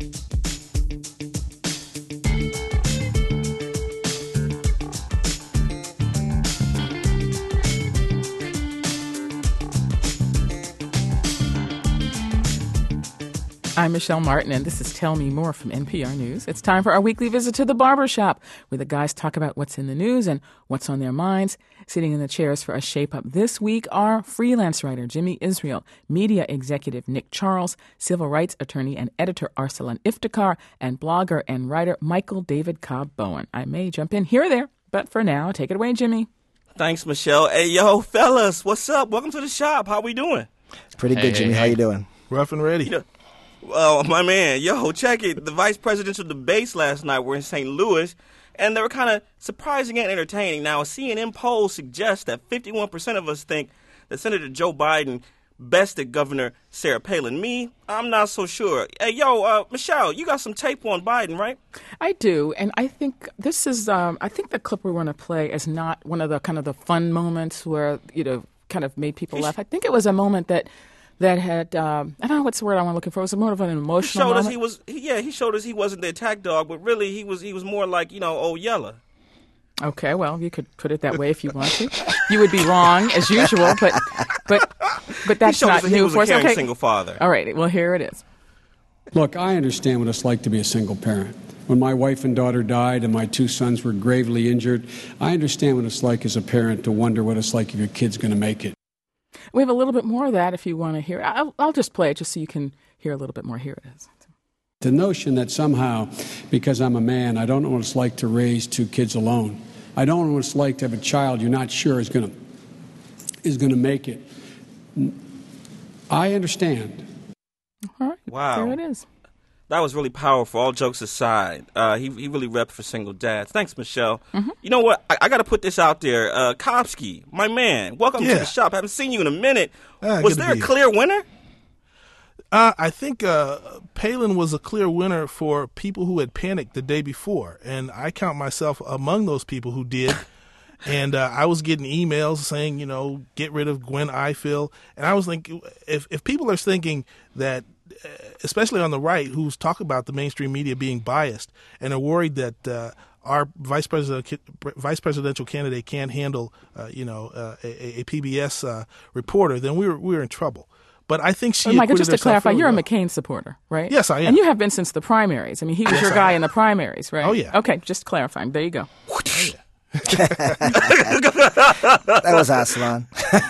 I'm Michelle Martin, and this is Tell Me More from NPR News. It's time for our weekly visit to the barbershop, where the guys talk about what's in the news and what's on their minds. Sitting in the chairs for a shape-up this week are freelance writer Jimmy Israel, media executive Nick Charles, civil rights attorney and editor Arsalan Iftikhar, and blogger and writer Michael David Cobb Bowen. I may jump in here or there, but for now, take it away, Jimmy. Thanks, Michelle. Hey, yo, fellas, what's up? Welcome to the shop. How we doing? Pretty good, Jimmy. How you doing? Rough and ready. Well, my man, yo, check it. The vice presidential debates last night were in St. Louis, and they were kind of surprising and entertaining. Now, a CNN poll suggests that 51% of us think that Senator Joe Biden bested Governor Sarah Palin. Me, I'm not so sure. Hey, yo, Michelle, you got some tape on Biden, right? I do, and I think this is, I think the clip we're going to play is not one of the kind of the fun moments where, kind of made people laugh. I think it was a moment that had, I don't know what's the word I'm looking for. It was more of an emotional moment. He showed us he wasn't the attack dog, but really he was more like, old Yeller. Okay, well, you could put it that way if you want to. You would be wrong, as usual, but that's not new for us. He was a caring single father. All right, well, here it is. Look, I understand what it's like to be a single parent. When my wife and daughter died and my two sons were gravely injured, I understand what it's like as a parent to wonder what it's like if your kid's going to make it. We have a little bit more of that if you want to hear. I'll just play it just so you can hear a little bit more. Here it is. The notion that somehow, because I'm a man, I don't know what it's like to raise two kids alone. I don't know what it's like to have a child you're not sure is going to make it. I understand. All right. Wow. There it is. That was really powerful, all jokes aside. He really repped for single dads. Thanks, Michelle. Mm-hmm. You know what? I got to put this out there. Kopsky, my man, welcome to the shop. I haven't seen you in a minute. Was there a clear winner? I think Palin was a clear winner for people who had panicked the day before, and I count myself among those people who did. And I was getting emails saying, get rid of Gwen Ifill. And I was thinking, if people are thinking that, especially on the right, who's talking about the mainstream media being biased and are worried that our vice presidential candidate can't handle, a PBS reporter, then we're in trouble. But I think she. Michael, just to clarify, you're a McCain supporter, right? Yes, I am. And you have been since the primaries. I mean, he was your guy in the primaries, right? Oh, yeah. Okay, just clarifying. There you go. Oh, yeah. That was Aslan.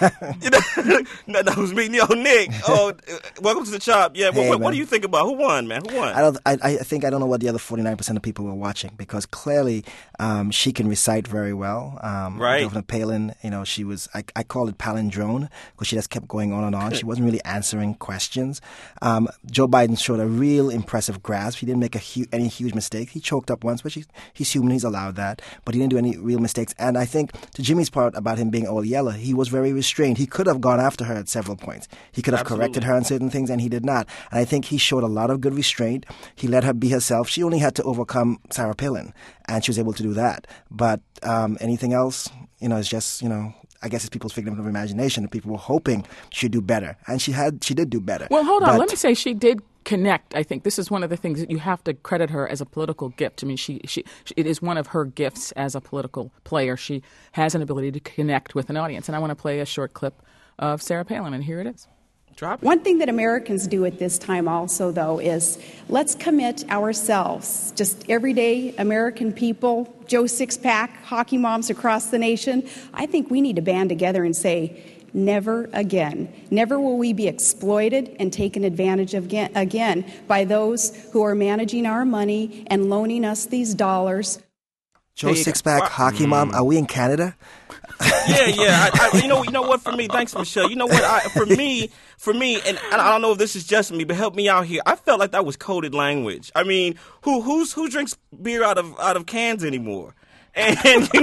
That was me, Nick. Oh, welcome to the shop. Yeah, hey, what do you think about who won, man? Who won? I think I don't know what the other 49% of people were watching, because clearly she can recite very well. Right. Governor Palin, she was. I call it palindrome because she just kept going on and on. She wasn't really answering questions. Joe Biden showed a real impressive grasp. He didn't make any huge mistakes. He choked up once, but he's human. He's allowed that, but he didn't do any real mistakes. And I think to Jimmy's part about him being old Yeller, he was very restrained. He could have gone after her at several points. He could have corrected her on certain things, and he did not. And I think he showed a lot of good restraint. He let her be herself. She only had to overcome Sarah Palin, and she was able to do that. But anything else, is just, I guess it's people's figment of imagination. People were hoping she'd do better, and she did do better. Well, hold on. Let me say she did connect. I think this is one of the things that you have to credit her as a political gift. I mean, it is one of her gifts as a political player. She has an ability to connect with an audience. And I want to play a short clip of Sarah Palin, and here it is. Drop it. One thing that Americans do at this time also, though, is let's commit ourselves, just everyday American people, Joe Sixpack, hockey moms across the nation. I think we need to band together and say, never again. Never will we be exploited and taken advantage of again by those who are managing our money and loaning us these dollars. Joe Sixpack, hockey mom. Are we in Canada? Yeah. You know what? For me, thanks, Michelle. You know what? For me, and I don't know if this is just me, but help me out here. I felt like that was coded language. I mean, who drinks beer out of cans anymore? And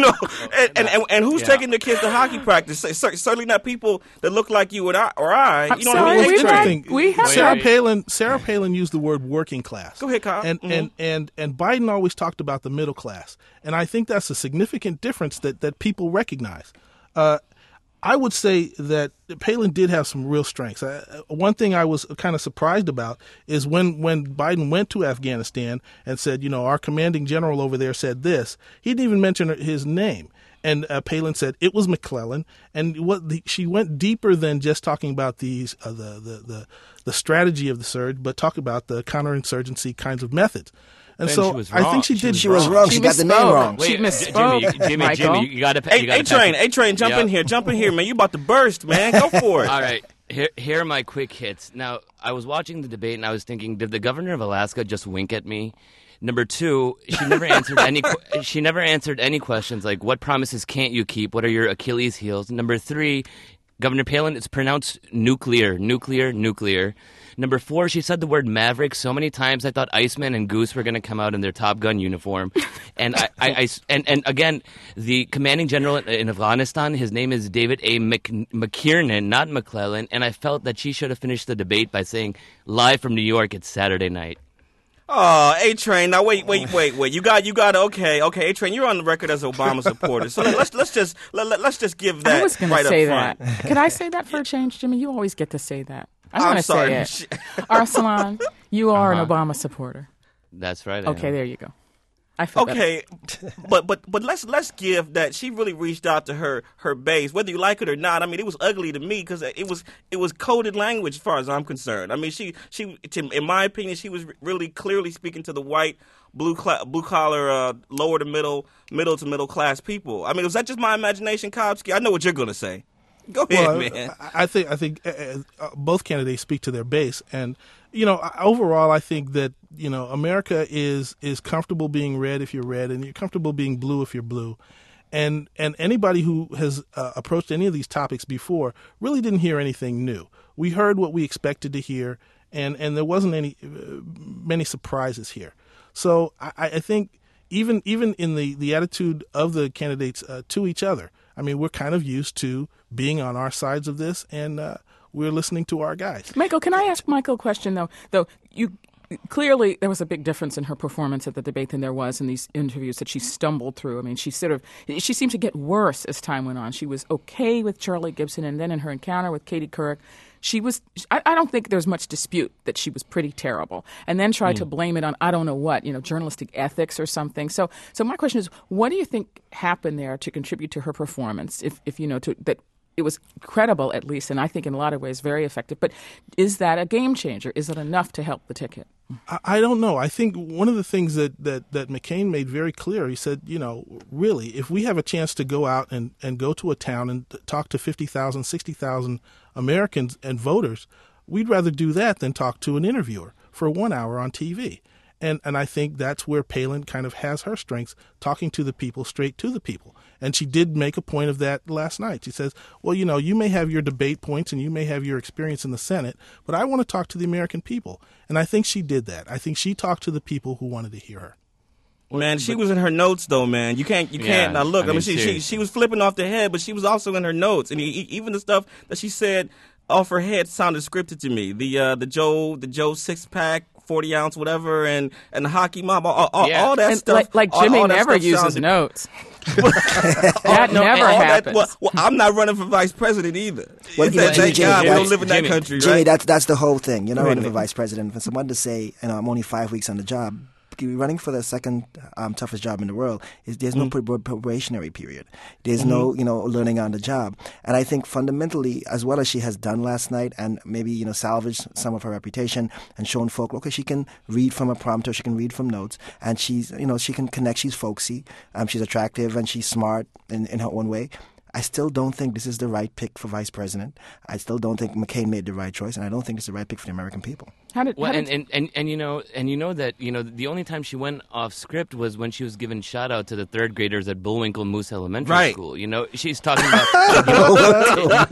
and who's taking their kids to hockey practice? Certainly not people that look like you or I. You know what I mean? We have Sarah Palin used the word working class. Go ahead, Kyle. And Biden always talked about the middle class, and I think that's a significant difference that people recognize. I would say that Palin did have some real strengths. One thing I was kind of surprised about is when Biden went to Afghanistan and said, our commanding general over there said this, he didn't even mention his name. And Palin said it was McClellan, and she went deeper than just talking about the strategy of the surge, but talked about the counterinsurgency kinds of methods. And so I think she did. She was wrong. She got the name wrong. She misspoke. Jimmy, you got to. A-Train, jump in here, man. You about to burst, man. Go for it. All right. Here are my quick hits. Now, I was watching the debate and I was thinking, did the governor of Alaska just wink at me? Number two, she never answered any questions like what promises can't you keep? What are your Achilles heels? Number three, Governor Palin, it's pronounced nuclear. Number four, she said the word maverick so many times I thought Iceman and Goose were going to come out in their Top Gun uniform. And and again, the commanding general in Afghanistan, his name is David A. McKiernan, not McClellan. And I felt that she should have finished the debate by saying, live from New York, it's Saturday night. Oh, A-Train. Now wait. You got okay. A-Train, you're on the record as an Obama supporter. So let's just give that. I was going right to say up front. that. Could I say that for a change, Jimmy? You always get to say that. I'm I'm going to sorry. say it. Arsalan, you are an Obama supporter. That's right. Okay, there you go. I feel okay, but let's give that she really reached out to her base, whether you like it or not. I mean, it was ugly to me because it was coded language as far as I'm concerned. I mean, she in my opinion, she was really clearly speaking to the white, blue collar, lower to middle to middle class people. I mean, was that just my imagination, Kopsky? I know what you're gonna say. Go ahead, man. I think both candidates speak to their base, and overall, I think that America is comfortable being red if you're red, and you're comfortable being blue if you're blue, and anybody who has approached any of these topics before really didn't hear anything new. We heard what we expected to hear, and there wasn't many surprises here. So I think even in the attitude of the candidates to each other, I mean, we're kind of used to being on our sides of this, and we're listening to our guys. Michael, can I ask Michael a question, though? Clearly, there was a big difference in her performance at the debate than there was in these interviews that she stumbled through. I mean, she seemed to get worse as time went on. She was okay with Charlie Gibson, and then in her encounter with Katie Couric, I don't think there's much dispute that she was pretty terrible, and then tried to blame it on, I don't know what, journalistic ethics or something. So my question is, what do you think happened there to contribute to her performance, if that it was credible at least, and I think in a lot of ways very effective. But is that a game changer? Is it enough to help the ticket? I don't know. I think one of the things that McCain made very clear, he said, really, if we have a chance to go out and go to a town and talk to 50,000, 60,000 Americans and voters, we'd rather do that than talk to an interviewer for 1 hour on TV. And I think that's where Palin kind of has her strengths, talking to the people, straight to the people. And she did make a point of that last night. She says, well, you may have your debate points and you may have your experience in the Senate, but I want to talk to the American people. And I think she did that. I think she talked to the people who wanted to hear her. Man, she was in her notes though, man. You can't. Now look, I mean she was flipping off the head, but she was also in her notes, and even the stuff that she said off her head sounded scripted to me. The Joe 6-pack, 40-ounce, whatever, and the hockey mob, all that and stuff. Like Jimmy never uses notes. That never happens. Well, I'm not running for vice president either. Well, Thank God we don't live in that country, Jimmy, right? that's the whole thing. You're not running for vice president. For someone to say, I'm only 5 weeks on the job, running for the second toughest job in the world, there's no probationary period. There's no, learning on the job. And I think fundamentally, as well as she has done last night and maybe, salvaged some of her reputation and shown folk, okay, she can read from a prompter, she can read from notes, and she's, she can connect, she's folksy, she's attractive, and she's smart in her own way. I still don't think this is the right pick for vice president. I still don't think McCain made the right choice, and I don't think it's the right pick for the American people. And the only time she went off script was when she was giving shout out to the third graders at Bullwinkle Moose Elementary School. She's talking about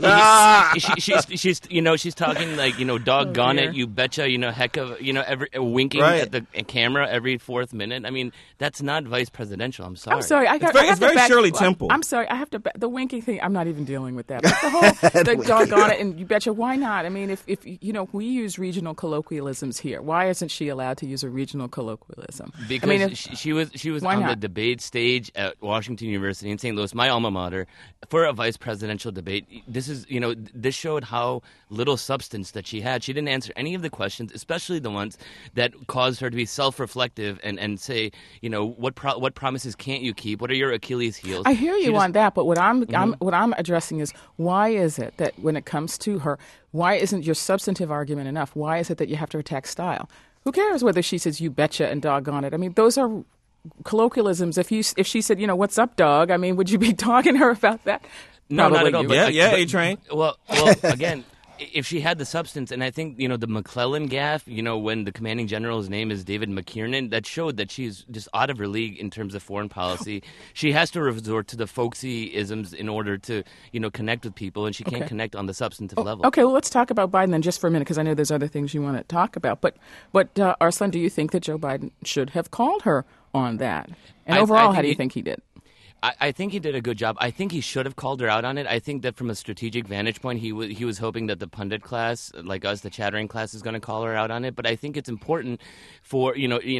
she's talking like doggone it, you betcha, heck of every winking at the camera every fourth minute. I mean, that's not vice presidential. I'm sorry. I'm sorry. It's very Shirley Temple. I'm sorry. I have to. The winking winky thing, I'm not even dealing with that. But the whole, the doggone it, and you betcha, why not? I mean, if we use regional colloquialisms here, why isn't she allowed to use a regional colloquialism? Because I mean, she was why on not? the debate stage at Washington University in St. Louis, my alma mater, for a vice presidential debate. This showed how little substance that she had. She didn't answer any of the questions, especially the ones that caused her to be self-reflective and say, what promises can't you keep? What are your Achilles heels? I hear you on that, but what I'm addressing is, why is it that when it comes to her, why isn't your substantive argument enough? Why is it that you have to attack style? Who cares whether she says you betcha and doggone it? I mean, those are colloquialisms. If she said, what's up, dog? I mean, would you be talking to her about that? No, Probably not at all. you would. Yeah, A-Train. Well, again, if she had the substance, and I think, the McClellan gaffe, when the commanding general's name is David McKiernan, that showed that she's just out of her league in terms of foreign policy. She has to resort to the folksy isms in order to, connect with people, and she can't connect on the substantive level. Okay, well, let's talk about Biden then just for a minute, because I know there's other things you want to talk about. But Arslan, do you think that Joe Biden should have called her on that? And overall, how do you think he did? I think he did a good job. I think he should have called her out on it. I think that from a strategic vantage point, he was hoping that the pundit class, like us, the chattering class, is going to call her out on it. But I think it's important for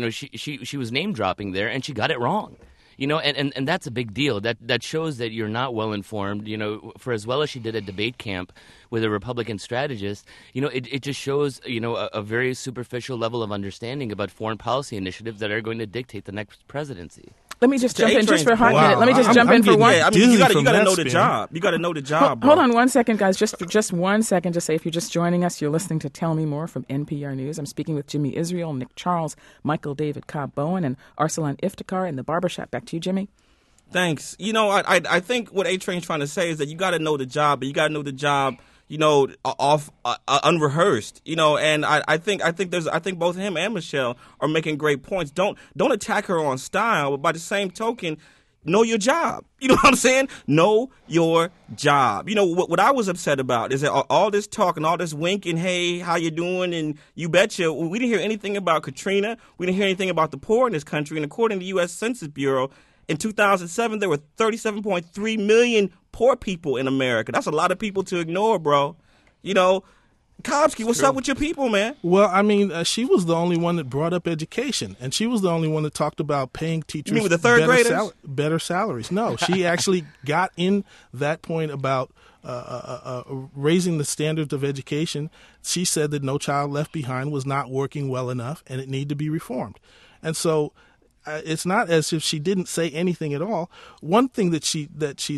she was name dropping there, and she got it wrong. And that's a big deal. That shows that you're not well informed. For as well as she did a debate camp with a Republican strategist, it just shows a very superficial level of understanding about foreign policy initiatives that are going to dictate the next presidency. Let me just jump in just for a hot Wow. minute. Let me just jump I'm in for getting one. Yeah, I mean, you got from to that know the spin. job. You got to know the job, bro. Hold on 1 second, guys. Just 1 second to say, if you're just joining us, you're listening to Tell Me More from NPR News. I'm speaking with Jimmy Israel, Nick Charles, Michael David Cobb Bowen, and Arsalan Iftikhar in the barbershop. Back to you, Jimmy. Thanks. I think what A-Train's trying to say is that you got to know the job, but you got to know the job, off unrehearsed. And I think both him and Michelle are making great points. Don't attack her on style, but by the same token, know your job. You know what I'm saying? Know your job. What I was upset about is that all this talk and all this winking, hey, how you doing, and you betcha, we didn't hear anything about Katrina. We didn't hear anything about the poor in this country. And according to the U.S. Census Bureau, in 2007, there were 37.3 million poor people in America. That's a lot of people to ignore, bro. Kobski, what's up with your people, man? Well, I mean, she was the only one that brought up education, and she was the only one that talked about paying teachers You mean with the third graders? Better salaries. No, she actually got in that point about raising the standards of education. She said that No Child Left Behind was not working well enough, and it needed to be reformed. And so it's not as if she didn't say anything at all. One thing that she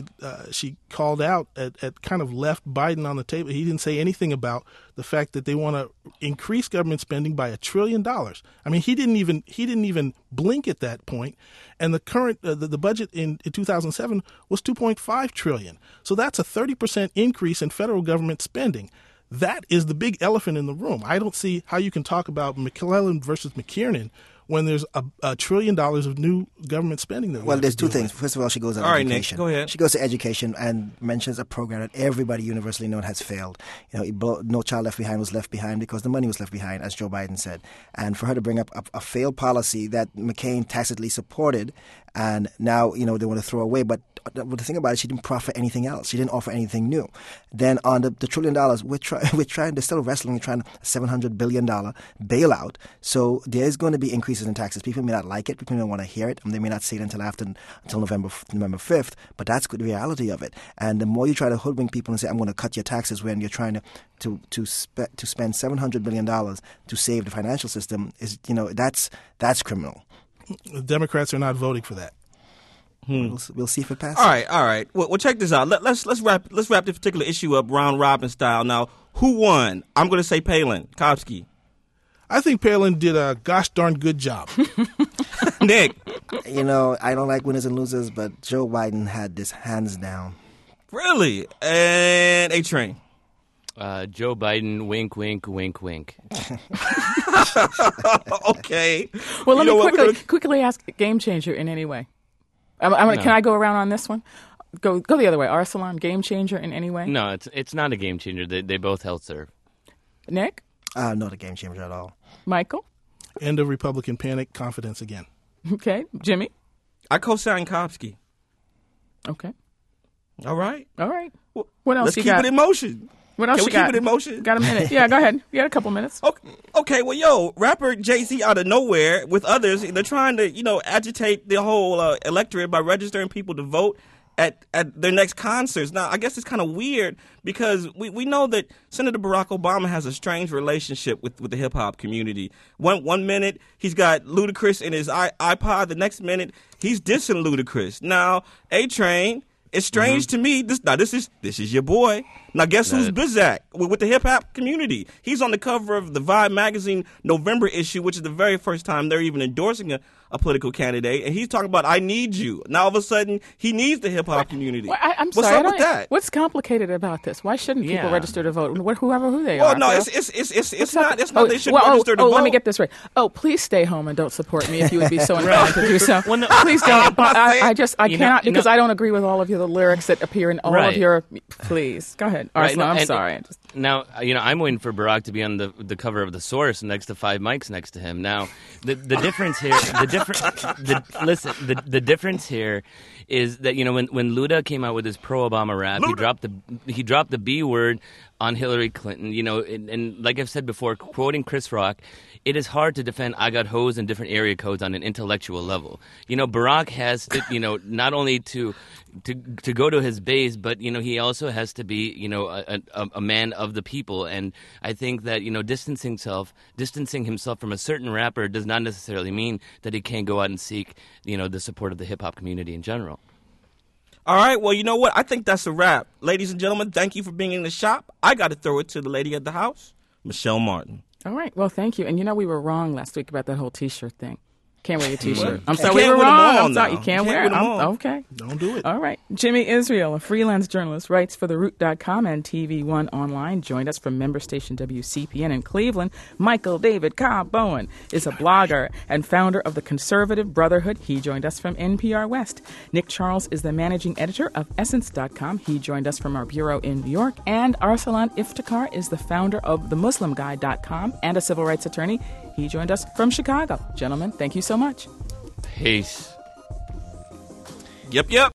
called out at kind of left Biden on the table. He didn't say anything about the fact that they want to increase government spending by $1 trillion. I mean, he didn't even blink at that point. And the current the budget in 2007 was $2.5 trillion. So that's a 30% increase in federal government spending. That is the big elephant in the room. I don't see how you can talk about McClellan versus McKiernan when there's $1 trillion of new government spending. Well, there's two things. First of all, she goes on education. Nick, go ahead. She goes to education and mentions a program that everybody universally known has failed. No Child Left Behind was left behind because the money was left behind, as Joe Biden said. And for her to bring up a failed policy that McCain tacitly supported, and now they want to throw away. But the thing about it, she didn't proffer anything else. She didn't offer anything new. Then on the $1 trillion, we're trying. They're still wrestling. We're trying a $700 billion bailout. So there is going to be increases in taxes. People may not like it. People may not want to hear it, and they may not see it until November 5th. But that's the reality of it. And the more you try to hoodwink people and say, "I'm going to cut your taxes," when you're trying to spend $700 billion to save the financial system, that's criminal. The Democrats are not voting for that. We'll see if it passes. All right. Well, check this out. Let's wrap this particular issue up round robin style. Now, who won? I'm going to say Palin. Kobski. I think Palin did a gosh darn good job. Nick. I don't like winners and losers, but Joe Biden had this hands down. Really? And A-Train. Joe Biden, wink, wink, wink, wink. Okay. Well, let me quickly ask, game changer in any way? No. Can I go around on this one? Go the other way. Arsalan, game changer in any way? No, it's not a game changer. They both held serve. Nick? Not a game changer at all. Michael? End of Republican panic, confidence again. Okay. Jimmy? I co-sign Kobski. Okay. All right. What else Let's you keep got? it in motion. What else Can you we got? keep it in motion? Got a minute? Yeah, go ahead. You got a couple minutes. Okay, well, yo, rapper Jay-Z out of nowhere with others, they're trying to, agitate the whole electorate by registering people to vote at their next concerts. Now, I guess it's kind of weird because we know that Senator Barack Obama has a strange relationship with the hip-hop community. One minute, he's got Ludacris in his iPod. The next minute, he's dissing Ludacris. Now, A-Train... It's strange to me. This is your boy. Now guess who's Bizak with the hip hop community? He's on the cover of the Vibe magazine November issue, which is the very first time they're even endorsing a political candidate, and he's talking about "I need you." Now all of a sudden he needs the hip hop community. Well, I'm What's sorry. up with that? What's complicated about this? Why shouldn't people register to vote? Who they Well, are? no, it's not. They should register to vote. Let me get this right. Oh, please stay home and don't support me if you would be so inclined to do so. Please don't. I cannot because I don't agree with all of the lyrics that appear in all of your. Please go ahead, Arslan. I'm sorry. Now, I'm waiting for Barack to be on the cover of The Source next to 5 mics next to him. Now, the difference here, the difference here is that when Luda came out with his pro-Obama rap, he dropped the B word on Hillary Clinton. And like I've said before, quoting Chris Rock, it is hard to defend "I got hoes" in different area codes on an intellectual level. Barack has to, not only to go to his base, but he also has to be a man of the people. And I think that distancing himself from a certain rapper does not necessarily mean that he can't go out and seek the support of the hip hop community in general. All right, well, you know what? I think that's a wrap. Ladies and gentlemen, thank you for being in the shop. I got to throw it to the lady of the house, Michelle Martin. All right. Well, thank you. And we were wrong last week about that whole T-shirt thing. Can't wear your T-shirt. I'm sorry, we were wrong. I'm sorry, you can't wear it. Okay. Don't do it. All right. Jimmy Israel, a freelance journalist, writes for TheRoot.com and TV One Online, joined us from member station WCPN in Cleveland. Michael David Cobb Bowen is a blogger and founder of the Conservative Brotherhood. He joined us from NPR West. Nick Charles is the managing editor of Essence.com. He joined us from our bureau in New York. And Arsalan Iftikhar is the founder of TheMuslimGuy.com and a civil rights attorney. He joined us from Chicago. Gentlemen, thank you so much. Peace. Yep.